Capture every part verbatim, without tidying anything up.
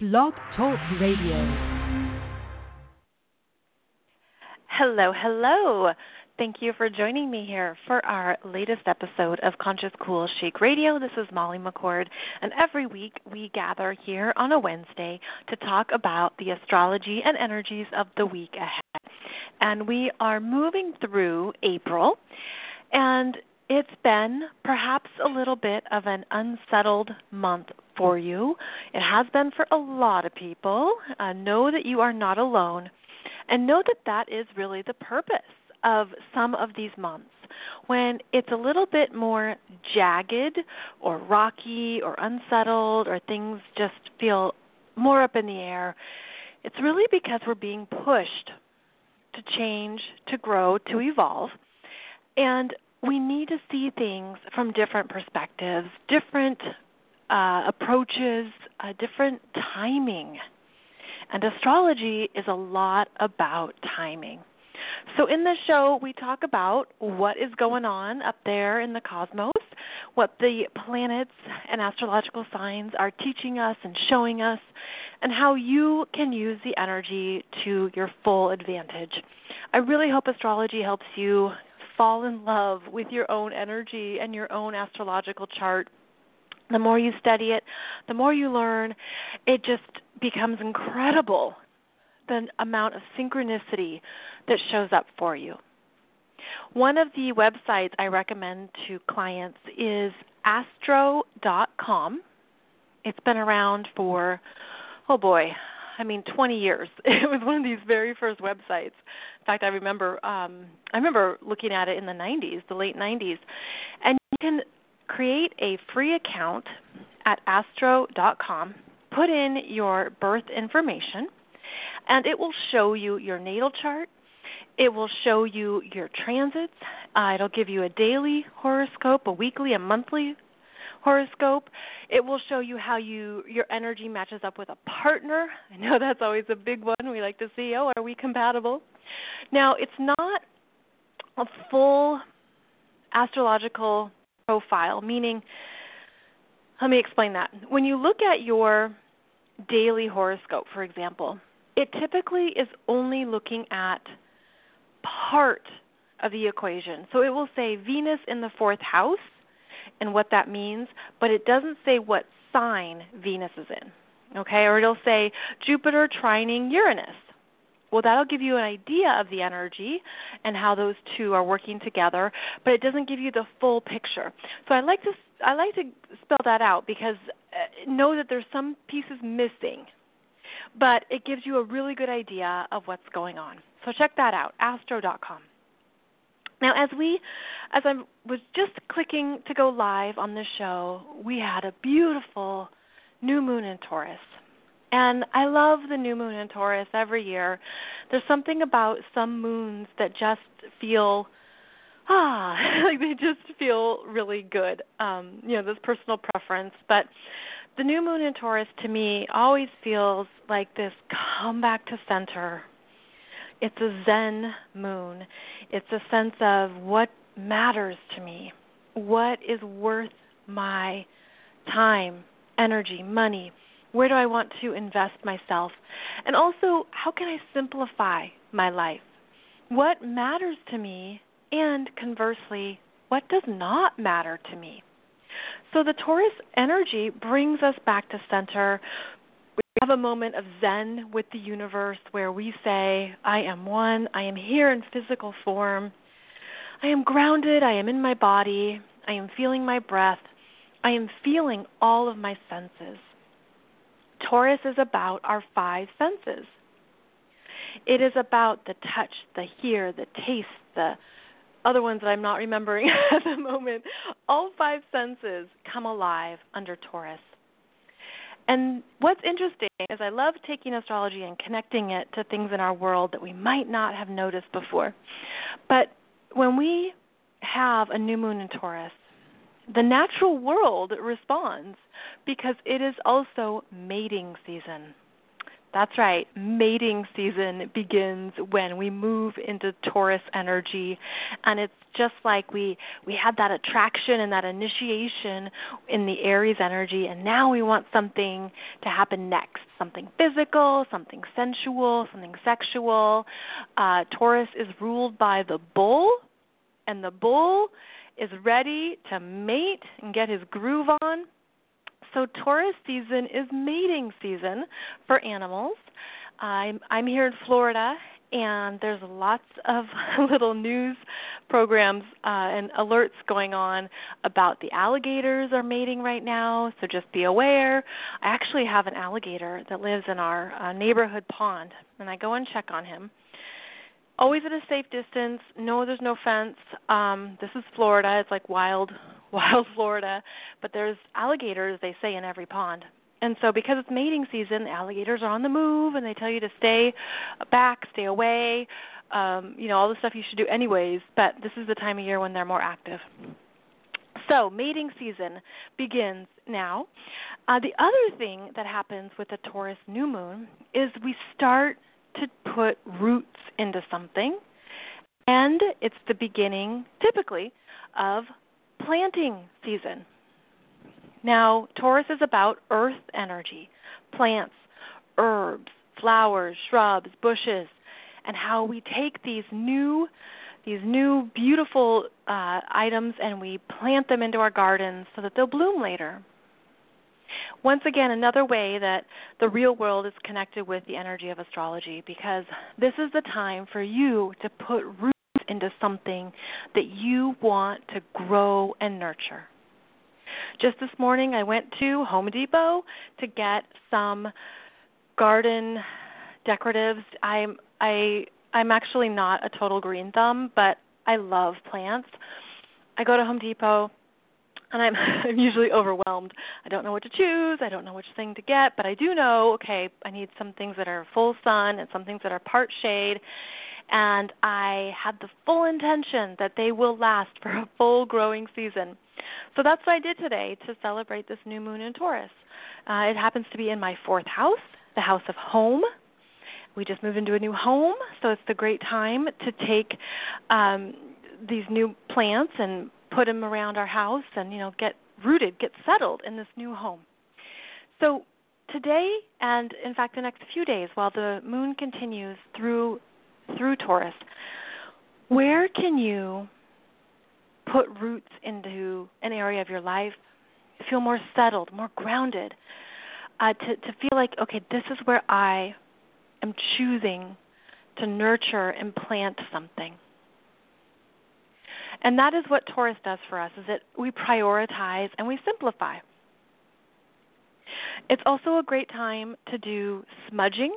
Blog Talk Radio. Hello, hello. Thank you for joining me here for our latest episode of Conscious Cool Chic Radio. This is Molly McCord, and every week we gather here on a Wednesday to talk about the astrology and energies of the week ahead. And we are moving through April, and it's been perhaps a little bit of an unsettled month for you. It has been for a lot of people. Uh, know that you are not alone, and know that that is really the purpose of some of these months. When it's a little bit more jagged or rocky or unsettled, or things just feel more up in the air, it's really because we're being pushed to change, to grow, to evolve. And we need to see things from different perspectives, different uh, approaches, uh, different timing. And astrology is a lot about timing. So in this show, we talk about what is going on up there in the cosmos, what the planets and astrological signs are teaching us and showing us, and how you can use the energy to your full advantage. I really hope astrology helps you fall in love with your own energy and your own astrological chart. The more you study it, the more you learn, it just becomes incredible, the amount of synchronicity that shows up for you. One of the websites I recommend to clients is astro dot com. It's been around for, oh boy, I mean twenty years. It was one of these very first websites. In fact, I remember um, I remember looking at it in the nineties, the late nineties. And you can create a free account at astro dot com, put in your birth information, and it will show you your natal chart. It will show you your transits. Uh, it'll give you a daily horoscope, a weekly, a monthly horoscope. It will show you how you your energy matches up with a partner. I know that's always a big one. We like to see, oh, are we compatible? Now, it's not a full astrological profile, meaning, let me explain that. When you look at your daily horoscope, for example, it typically is only looking at part of the equation. So it will say Venus in the fourth house and what that means, but it doesn't say what sign Venus is in, okay? Or it'll say Jupiter trining Uranus. Well, that'll give you an idea of the energy and how those two are working together, but it doesn't give you the full picture. So I like to I like to spell that out because uh, know that there's some pieces missing, but it gives you a really good idea of what's going on. So check that out, astro dot com. Now, as we, as I was just clicking to go live on this show, we had a beautiful new moon in Taurus. And I love the new moon in Taurus every year. There's something about some moons that just feel, ah, like they just feel really good. Um, you know, this personal preference. But the new moon in Taurus, to me, always feels like this come back to center. It's a Zen moon. It's a sense of what matters to me, what is worth my time, energy, money. Where do I want to invest myself? And also, how can I simplify my life? What matters to me, and conversely, what does not matter to me? So the Taurus energy brings us back to center. We have a moment of Zen with the universe where we say, I am one, I am here in physical form, I am grounded, I am in my body, I am feeling my breath, I am feeling all of my senses. Taurus is about our five senses. It is about the touch, the hear, the taste, the other ones that I'm not remembering at the moment. All five senses come alive under Taurus. And what's interesting is I love taking astrology and connecting it to things in our world that we might not have noticed before. But when we have a new moon in Taurus, the natural world responds because it is also mating season. That's right. Mating season begins when we move into Taurus energy, and it's just like we we had that attraction and that initiation in the Aries energy, and now we want something to happen next, something physical, something sensual, something sexual. Uh, Taurus is ruled by the bull, and the bull is ready to mate and get his groove on. So Taurus season is mating season for animals. I'm I'm here in Florida, and there's lots of little news programs uh, and alerts going on about the alligators are mating right now, so just be aware. I actually have an alligator that lives in our uh, neighborhood pond, and I go and check on him. Always at a safe distance. No, there's no fence. Um, this is Florida. It's like wild, wild Florida. But there's alligators, they say, in every pond. And so because it's mating season, alligators are on the move, and they tell you to stay back, stay away, um, you know, all the stuff you should do anyways. But this is the time of year when they're more active. So mating season begins now. Uh, the other thing that happens with the Taurus new moon is we start to put roots into something, and it's the beginning, typically, of planting season. Now, Taurus is about earth energy, plants, herbs, flowers, shrubs, bushes, and how we take these new, these new beautiful uh, items and we plant them into our gardens so that they'll bloom later. Once again, another way that the real world is connected with the energy of astrology, because this is the time for you to put roots into something that you want to grow and nurture. Just this morning, I went to Home Depot to get some garden decoratives. I'm I I'm actually not a total green thumb, but I love plants. I go to Home Depot, and I'm, I'm usually overwhelmed. I don't know what to choose. I don't know which thing to get, but I do know, okay, I need some things that are full sun and some things that are part shade, and I had the full intention that they will last for a full growing season. So that's what I did today to celebrate this new moon in Taurus. Uh, it happens to be in my fourth house, the house of home. We just moved into a new home, so it's the great time to take um, these new plants and put them around our house and, you know, get rooted, get settled in this new home. So today, and in fact the next few days, while the moon continues through through Taurus, where can you put roots into an area of your life, feel more settled, more grounded, uh, to, to feel like, okay, this is where I am choosing to nurture and plant something. And that is what Taurus does for us, is that we prioritize and we simplify. It's also a great time to do smudging.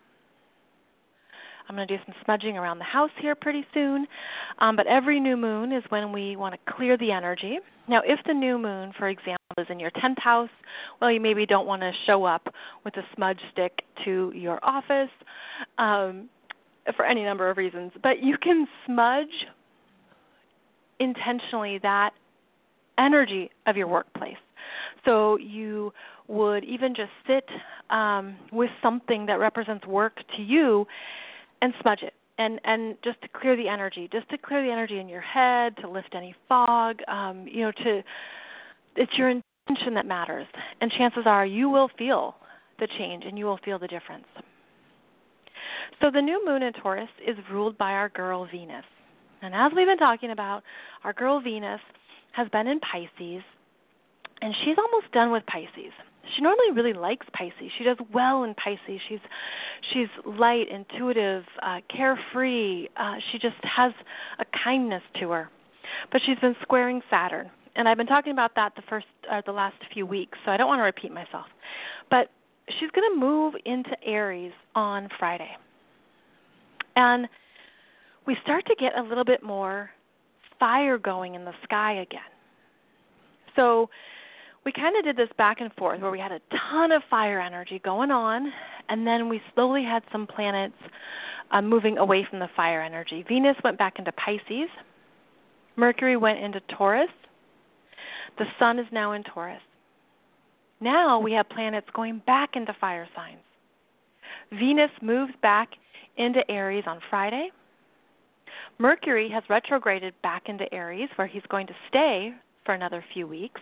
I'm going to do some smudging around the house here pretty soon. Um, but every new moon is when we want to clear the energy. Now, if the new moon, for example, is in your tenth house, well, you maybe don't want to show up with a smudge stick to your office um, for any number of reasons. But you can smudge intentionally that energy of your workplace. So you would even just sit um, with something that represents work to you and smudge it, and, and just to clear the energy, just to clear the energy in your head, to lift any fog, um, you know, to it's your intention that matters. And chances are you will feel the change and you will feel the difference. So the new moon in Taurus is ruled by our girl Venus. And as we've been talking about, our girl Venus has been in Pisces, and she's almost done with Pisces. She normally really likes Pisces. She does well in Pisces. She's she's light, intuitive, uh, carefree. Uh, she just has a kindness to her. But she's been squaring Saturn, and I've been talking about that the first, uh, the last few weeks, so I don't want to repeat myself. But she's going to move into Aries on Friday, and we start to get a little bit more fire going in the sky again. So we kind of did this back and forth where we had a ton of fire energy going on, and then we slowly had some planets uh, moving away from the fire energy. Venus went back into Pisces. Mercury went into Taurus. The sun is now in Taurus. Now we have planets going back into fire signs. Venus moves back into Aries on Friday. Mercury has retrograded back into Aries, where he's going to stay for another few weeks.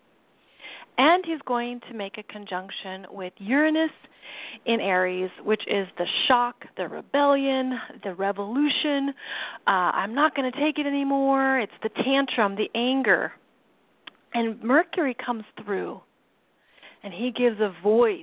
And he's going to make a conjunction with Uranus in Aries, which is the shock, the rebellion, the revolution. Uh, I'm not going to take it anymore. It's the tantrum, the anger. And Mercury comes through, and he gives a voice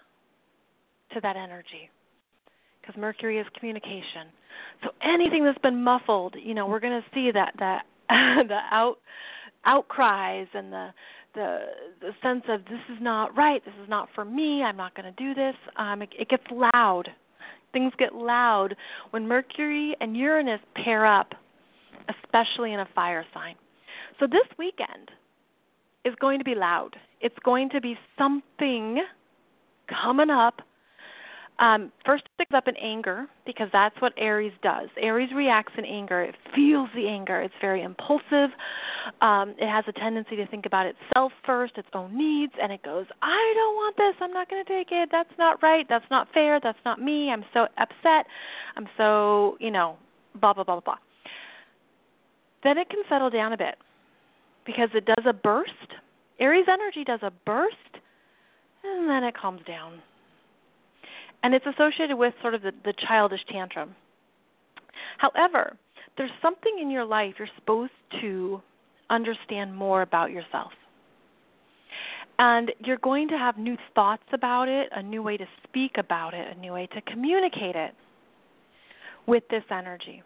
to that energy, because Mercury is communication. So anything that's been muffled, you know, we're going to see that that the out outcries and the the the sense of this is not right, this is not for me, I'm not going to do this. Um, it, it gets loud. Things get loud when Mercury and Uranus pair up, especially in a fire sign. So this weekend is going to be loud. It's going to be something coming up. Um, first, it picks up in anger, because that's what Aries does. Aries reacts in anger. It feels the anger. It's very impulsive. Um, it has a tendency to think about itself first, its own needs, and it goes, I don't want this. I'm not going to take it. That's not right. That's not fair. That's not me. I'm so upset. I'm so, you know, blah, blah, blah, blah. Then it can settle down a bit, because it does a burst. Aries energy does a burst, and then it calms down. And it's associated with sort of the, the childish tantrum. However, there's something in your life you're supposed to understand more about yourself. And you're going to have new thoughts about it, a new way to speak about it, a new way to communicate it with this energy.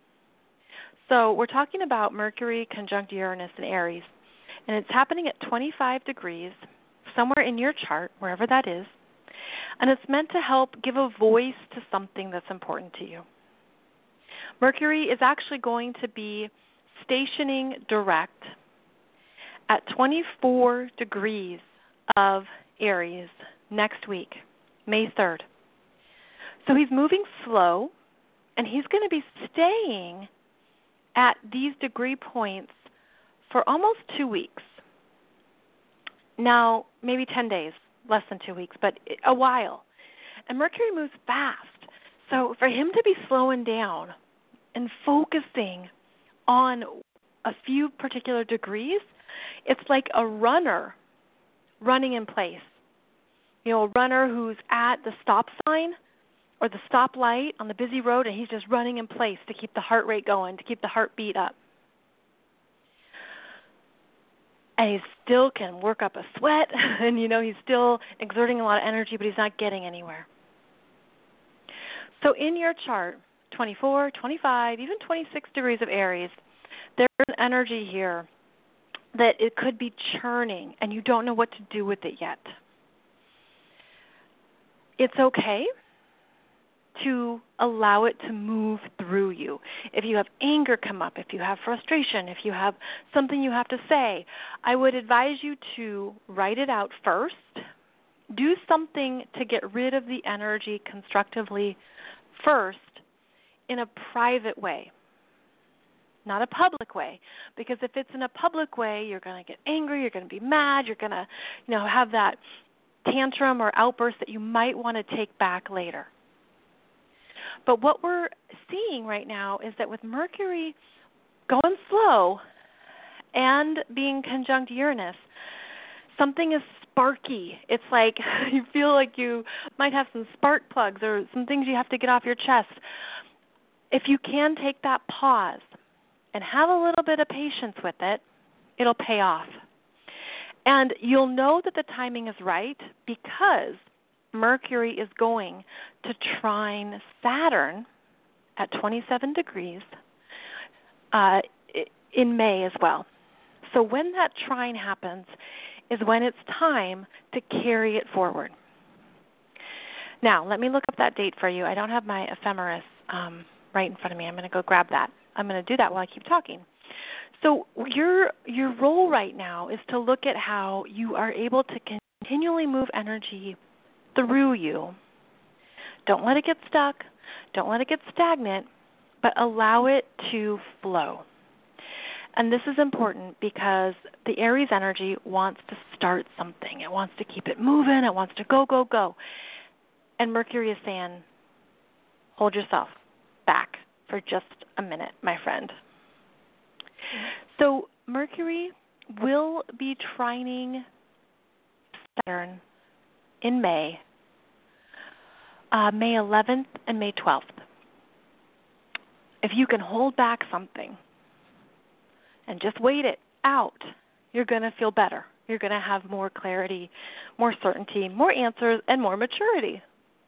So we're talking about Mercury conjunct Uranus in Aries, and it's happening at twenty-five degrees, somewhere in your chart, wherever that is. And it's meant to help give a voice to something that's important to you. Mercury is actually going to be stationing direct at twenty-four degrees of Aries next week, May third. So he's moving slow, and he's going to be staying at these degree points for almost two weeks. Now, maybe ten days. Less than two weeks, but a while. And Mercury moves fast. So for him to be slowing down and focusing on a few particular degrees, it's like a runner running in place. You know, a runner who's at the stop sign or the stoplight on the busy road, and he's just running in place to keep the heart rate going, to keep the heartbeat up. And he still can work up a sweat, and, you know, he's still exerting a lot of energy, but he's not getting anywhere. So in your chart, twenty-four, twenty-five, even twenty-six degrees of Aries, there's an energy here that it could be churning, and you don't know what to do with it yet. It's okay to allow it to move through you. If you have anger come up, if you have frustration, if you have something you have to say, I would advise you to write it out first. Do something to get rid of the energy constructively first in a private way, not a public way. Because if it's in a public way, you're going to get angry, you're going to be mad, you're going to, you know, have that tantrum or outburst that you might want to take back later. But what we're seeing right now is that with Mercury going slow and being conjunct Uranus, something is sparky. It's like you feel like you might have some spark plugs or some things you have to get off your chest. If you can take that pause and have a little bit of patience with it, it'll pay off. And you'll know that the timing is right because Mercury is going to trine Saturn at twenty-seven degrees uh, in May as well. So when that trine happens is when it's time to carry it forward. Now, let me look up that date for you. I don't have my ephemeris um, right in front of me. I'm going to go grab that. I'm going to do that while I keep talking. So your your role right now is to look at how you are able to continually move energy through you. Don't let it get stuck. Don't let it get stagnant, but allow it to flow. And this is important because the Aries energy wants to start something. It wants to keep it moving. It wants to go, go, go. And Mercury is saying, hold yourself back for just a minute, my friend. So Mercury will be trining Saturn in May, uh, May eleventh and May twelfth. If you can hold back something and just wait it out, you're going to feel better. You're going to have more clarity, more certainty, more answers, and more maturity.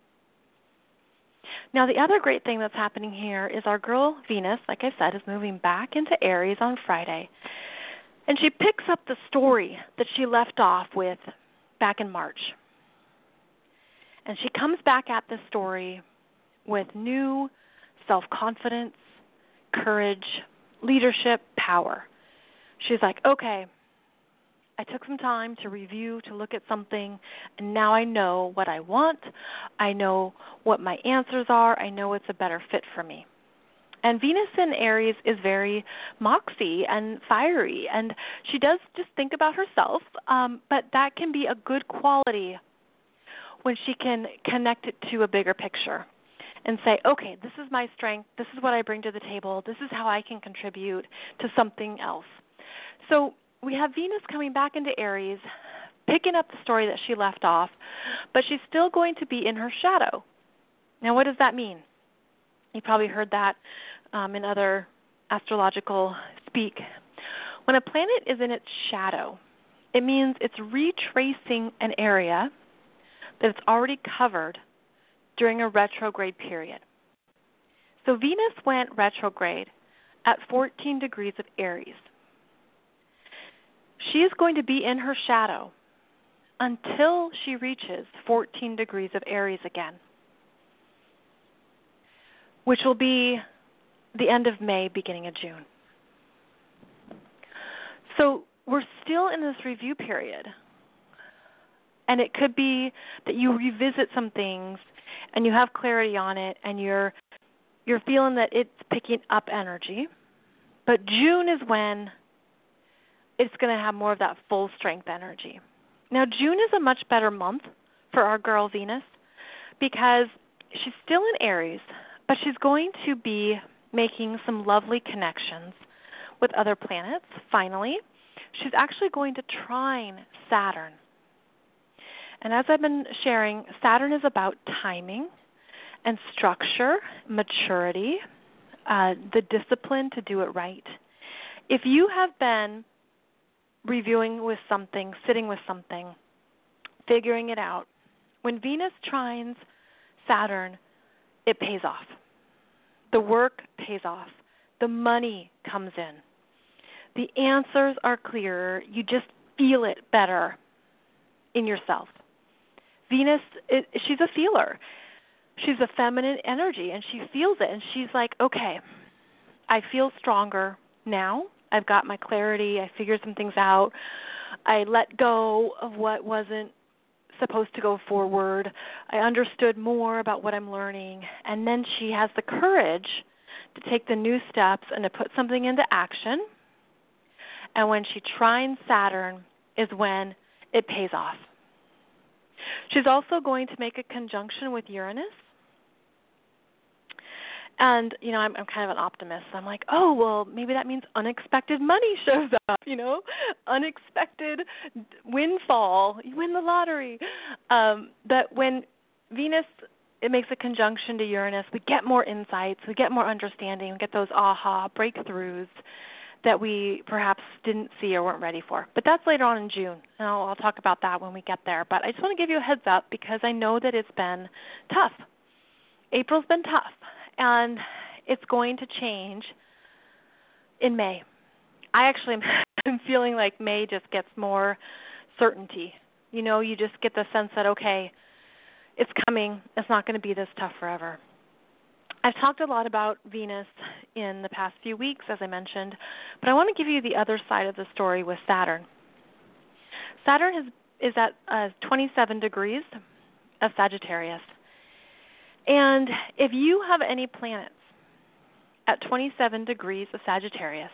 Now, the other great thing that's happening here is our girl Venus, like I said, is moving back into Aries on Friday. And she picks up the story that she left off with back in March. And she comes back at this story with new self-confidence, courage, leadership, power. She's like, okay, I took some time to review, to look at something, and now I know what I want. I know what my answers are. I know it's a better fit for me. And Venus in Aries is very moxie and fiery, and she does just think about herself, um, but that can be a good quality when she can connect it to a bigger picture and say, okay, this is my strength, this is what I bring to the table, this is how I can contribute to something else. So we have Venus coming back into Aries, picking up the story that she left off, but she's still going to be in her shadow. Now, what does that mean? You probably heard that um, in other astrological speak. When a planet is in its shadow, it means it's retracing an area that it's already covered during a retrograde period. So Venus went retrograde at fourteen degrees of Aries. She is going to be in her shadow until she reaches fourteen degrees of Aries again, which will be the end of May, beginning of June. So we're still in this review period. And it could be that you revisit some things and you have clarity on it and you're you're feeling that it's picking up energy. But June is when it's going to have more of that full strength energy. Now, June is a much better month for our girl Venus because she's still in Aries, but she's going to be making some lovely connections with other planets, finally. She's actually going to trine Saturn. And as I've been sharing, Saturn is about timing and structure, maturity, uh, the discipline to do it right. If you have been reviewing with something, sitting with something, figuring it out, when Venus trines Saturn, it pays off. The work pays off. The money comes in. The answers are clearer. You just feel it better in yourself. Venus, it, she's a feeler. She's a feminine energy, and she feels it, and she's like, okay, I feel stronger now. I've got my clarity. I figured some things out. I let go of what wasn't supposed to go forward. I understood more about what I'm learning, and then she has the courage to take the new steps and to put something into action, and when she trines Saturn is when it pays off. She's also going to make a conjunction with Uranus. And, you know, I'm, I'm kind of an optimist. I'm like, oh, well, maybe that means unexpected money shows up, you know, unexpected windfall. You win the lottery. Um, but when Venus, it makes a conjunction to Uranus, we get more insights, we get more understanding, we get those aha breakthroughs that we perhaps didn't see or weren't ready for. But that's later on in June, and I'll, I'll talk about that when we get there. But I just want to give you a heads up because I know that it's been tough. April's been tough, and it's going to change in May. I actually am feeling like May just gets more certainty. You know, you just get the sense that, okay, it's coming. It's not going to be this tough forever. I've talked a lot about Venus in the past few weeks, as I mentioned, but I want to give you the other side of the story with Saturn. Saturn is, is at uh, twenty-seven degrees of Sagittarius. And if you have any planets at twenty-seven degrees of Sagittarius,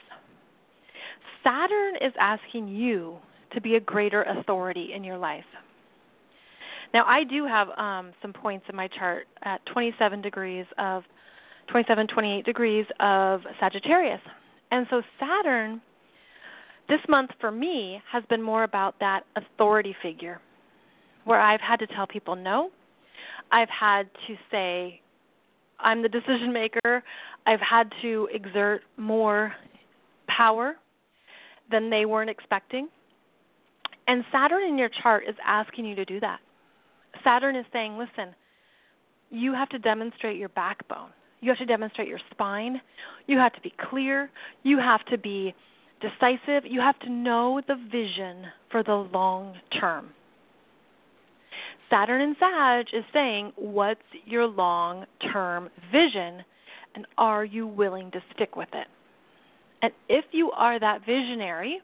Saturn is asking you to be a greater authority in your life. Now, I do have um, some points in my chart at twenty-seven degrees of twenty-seven, twenty-eight degrees of Sagittarius. And so Saturn, this month for me, has been more about that authority figure where I've had to tell people no. I've had to say I'm the decision maker. I've had to exert more power than they weren't expecting. And Saturn in your chart is asking you to do that. Saturn is saying, listen, you have to demonstrate your backbone. You have to demonstrate your spine. You have to be clear. You have to be decisive. You have to know the vision for the long term. Saturn in Sag is saying, what's your long-term vision, and are you willing to stick with it? And if you are that visionary,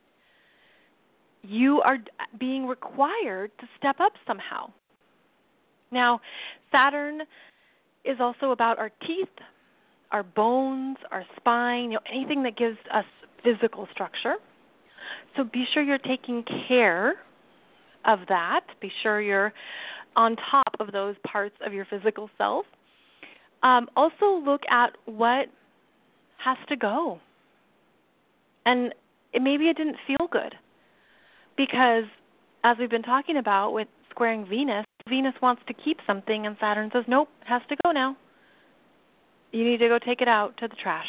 you are being required to step up somehow. Now, Saturn is also about our teeth, our bones, our spine, you know, anything that gives us physical structure. So be sure you're taking care of that. Be sure you're on top of those parts of your physical self. Um, also look at what has to go. And it, maybe it didn't feel good because, as we've been talking about with squaring Venus, Venus wants to keep something and Saturn says, nope, it has to go now. You need to go take it out to the trash.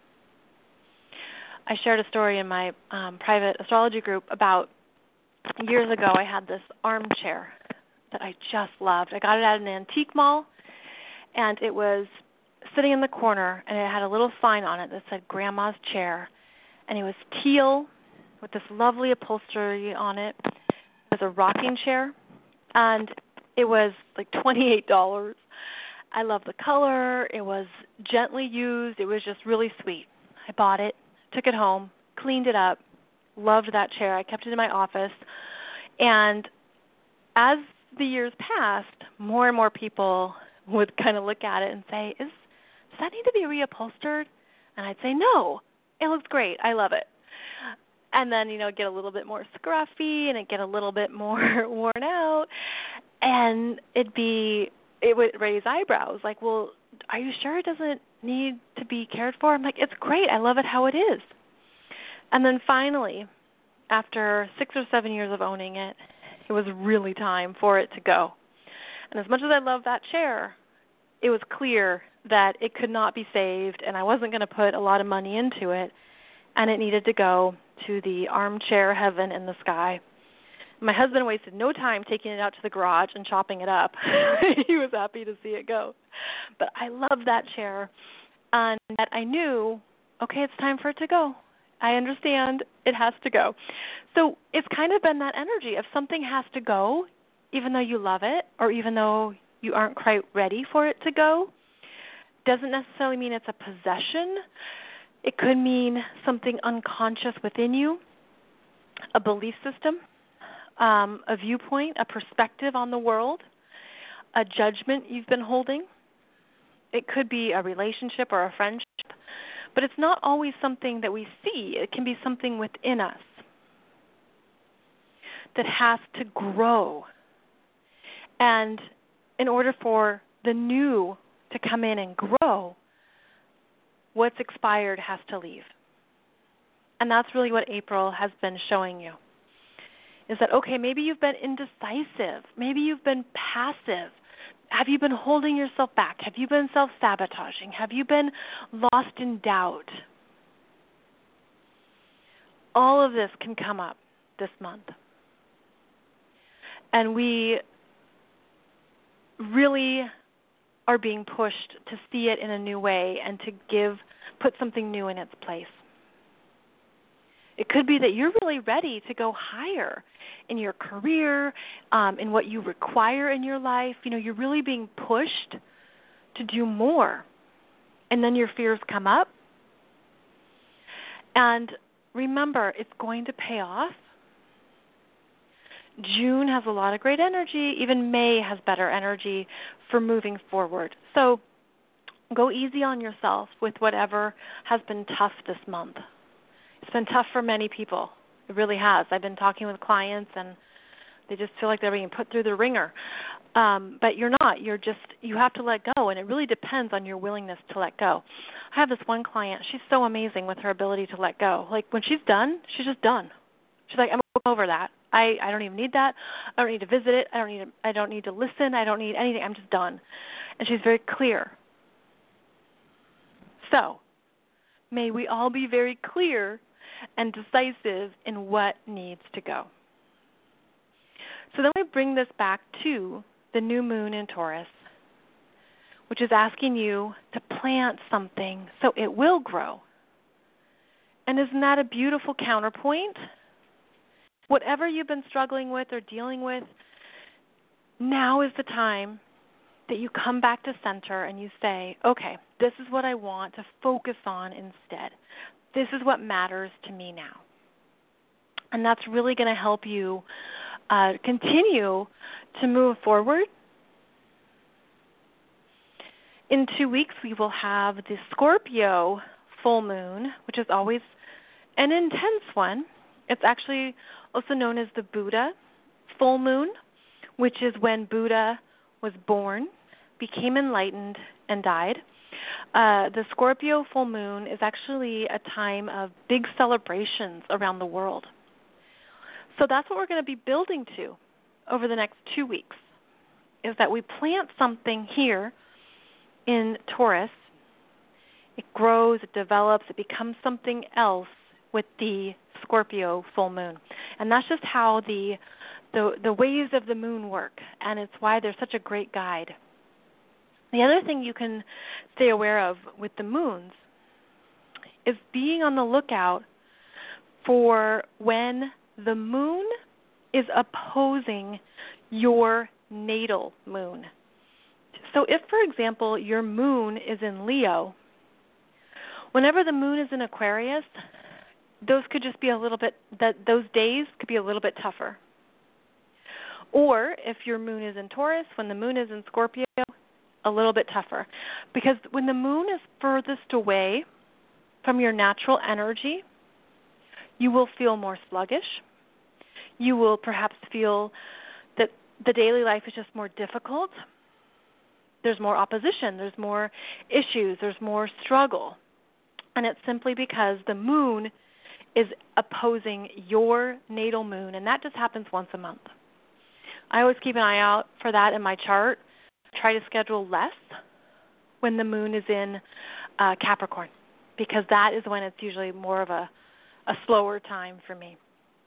I shared a story in my um, private astrology group about years ago. I had this armchair that I just loved. I got it at an antique mall, and it was sitting in the corner, and it had a little sign on it that said Grandma's Chair, and it was teal with this lovely upholstery on it. It was a rocking chair, and it was like twenty-eight dollars. I love the color. It was gently used. It was just really sweet. I bought it, took it home, cleaned it up, loved that chair. I kept it in my office. And as the years passed, more and more people would kind of look at it and say, "Is does that need to be reupholstered?" And I'd say, "No, it looks great. I love it." And then, you know, get a little bit more scruffy and it get a little bit more worn out. And it'd be, it would raise eyebrows like, well, are you sure it doesn't need to be cared for? I'm like, it's great. I love it how it is. And then finally, after six or seven years of owning it, it was really time for it to go. And as much as I love that chair, it was clear that it could not be saved and I wasn't going to put a lot of money into it, and it needed to go to the armchair heaven in the sky. My husband wasted no time taking it out to the garage and chopping it up. He was happy to see it go. But I love that chair, and that I knew, okay, it's time for it to go. I understand it has to go. So it's kind of been that energy of something has to go, even though you love it, or even though you aren't quite ready for it to go. Doesn't necessarily mean it's a possession. It could mean something unconscious within you, a belief system, um, a viewpoint, a perspective on the world, a judgment you've been holding. It could be a relationship or a friendship, but it's not always something that we see. It can be something within us that has to grow. And in order for the new to come in and grow, what's expired has to leave. And that's really what April has been showing you, is that, okay, maybe you've been indecisive. Maybe you've been passive. Have you been holding yourself back? Have you been self-sabotaging? Have you been lost in doubt? All of this can come up this month. And we really are being pushed to see it in a new way and to give, put something new in its place. It could be that you're really ready to go higher in your career, um, in what you require in your life. You know, you're really being pushed to do more. And then your fears come up. And remember, it's going to pay off. June has a lot of great energy. Even May has better energy for moving forward. So go easy on yourself with whatever has been tough this month. It's been tough for many people. It really has. I've been talking with clients and They just feel like they're being put through the ringer. Um, but you're not. You're just, you have to let go, and it really depends on your willingness to let go. I have this one client. She's so amazing with her ability to let go. Like, when she's done, she's just done. She's like, I'm over that. I, I don't even need that. I don't need to visit it. I don't need to, I don't need to listen. I don't need anything. I'm just done. And she's very clear. So, may we all be very clear and decisive in what needs to go. So then we bring this back to the new moon in Taurus, which is asking you to plant something so it will grow. And isn't that a beautiful counterpoint? Whatever you've been struggling with or dealing with, now is the time that you come back to center and you say, okay, this is what I want to focus on instead. This is what matters to me now. And that's really going to help you uh, continue to move forward. In two weeks, we will have the Scorpio full moon, which is always an intense one. It's actually also known as the Buddha full moon, which is when Buddha was born, became enlightened, and died. Uh, the Scorpio full moon is actually a time of big celebrations around the world. So that's what we're going to be building to over the next two weeks, is that we plant something here in Taurus. It grows, it develops, it becomes something else with the Scorpio full moon. And that's just how the, the the ways of the moon work, and it's why they're such a great guide. The other thing you can stay aware of with the moons is being on the lookout for when the moon is opposing your natal moon. So if, for example, your moon is in Leo, whenever the moon is in Aquarius, those could just be a little bit, that those days could be a little bit tougher. Or if your moon is in Taurus, when the moon is in Scorpio, a little bit tougher. Because when the moon is furthest away from your natural energy, you will feel more sluggish. You will perhaps feel that the daily life is just more difficult. There's more opposition. There's more issues. There's more struggle. And it's simply because the moon is opposing your natal moon, and that just happens once a month. I always keep an eye out for that in my chart. Try to schedule less when the moon is in uh, Capricorn, because that is when it's usually more of a, a slower time for me.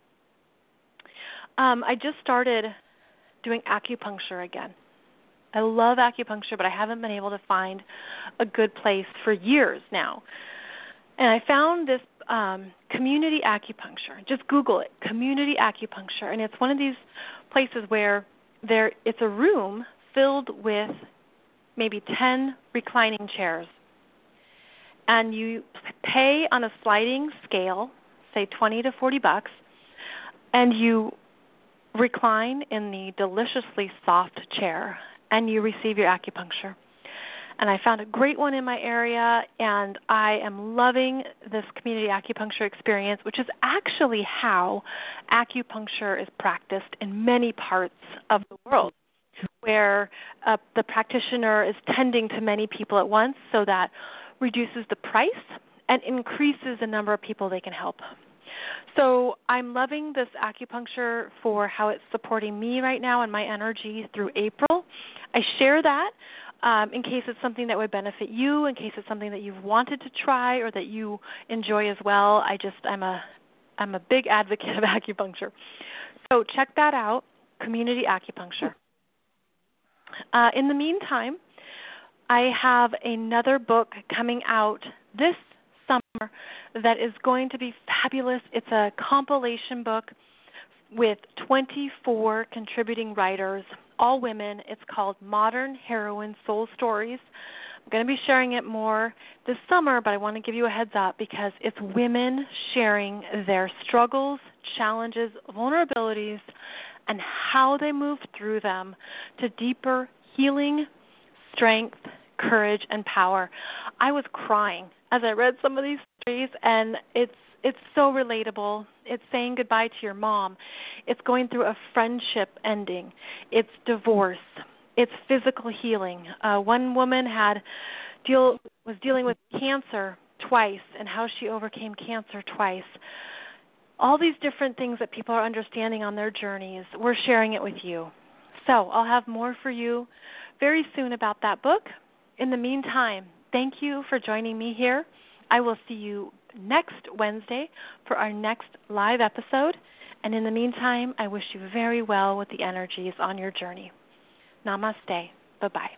Um, I just started doing acupuncture again. I love acupuncture, but I haven't been able to find a good place for years now. And I found this um, community acupuncture. Just Google it, community acupuncture. And it's one of these places where there it's a room filled with maybe ten reclining chairs. And you pay on a sliding scale, say twenty to forty bucks, and you recline in the deliciously soft chair, and you receive your acupuncture. And I found a great one in my area, and I am loving this community acupuncture experience, which is actually how acupuncture is practiced in many parts of the world, where uh, the practitioner is tending to many people at once, so that reduces the price and increases the number of people they can help. So I'm loving this acupuncture for how it's supporting me right now and my energy through April. I share that um, in case it's something that would benefit you, in case it's something that you've wanted to try or that you enjoy as well. I just, I'm a, I'm a big advocate of acupuncture. So check that out, community acupuncture. Uh, in the meantime, I have another book coming out this summer that is going to be fabulous. It's a compilation book with twenty-four contributing writers, all women. It's called Modern Heroine Soul Stories. I'm going to be sharing it more this summer, but I want to give you a heads up because it's women sharing their struggles, challenges, vulnerabilities, and how they moved through them to deeper healing, strength, courage, and power. I was crying as I read some of these stories, and it's it's so relatable. It's saying goodbye to your mom. It's going through a friendship ending. It's divorce. It's physical healing. Uh, one woman had deal was dealing with cancer twice, and how she overcame cancer twice. All these different things that people are understanding on their journeys, we're sharing it with you. So I'll have more for you very soon about that book. In the meantime, thank you for joining me here. I will see you next Wednesday for our next live episode. And in the meantime, I wish you very well with the energies on your journey. Namaste. Bye-bye.